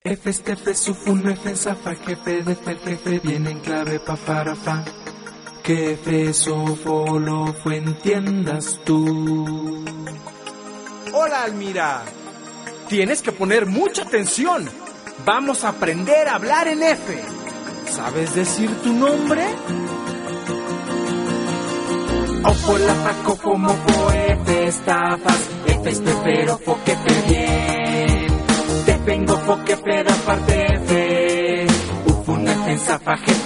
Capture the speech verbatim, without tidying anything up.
F, este, F, sufun, F, zafa, jefe, de fe, jefe, viene en clave, pa, para, fa. Que F, sofo, lo, fue, entiendas tú. Hola, Almira. Tienes que poner mucha atención. Vamos a aprender a hablar en F. ¿Sabes decir tu nombre? Ofo, la, fa, cofo, mofo, F, estafas, F, este, pero, fo, que fe, bien. Te vengo, fo, que fe, da parte, F. Ufun, F, zafa, jefe,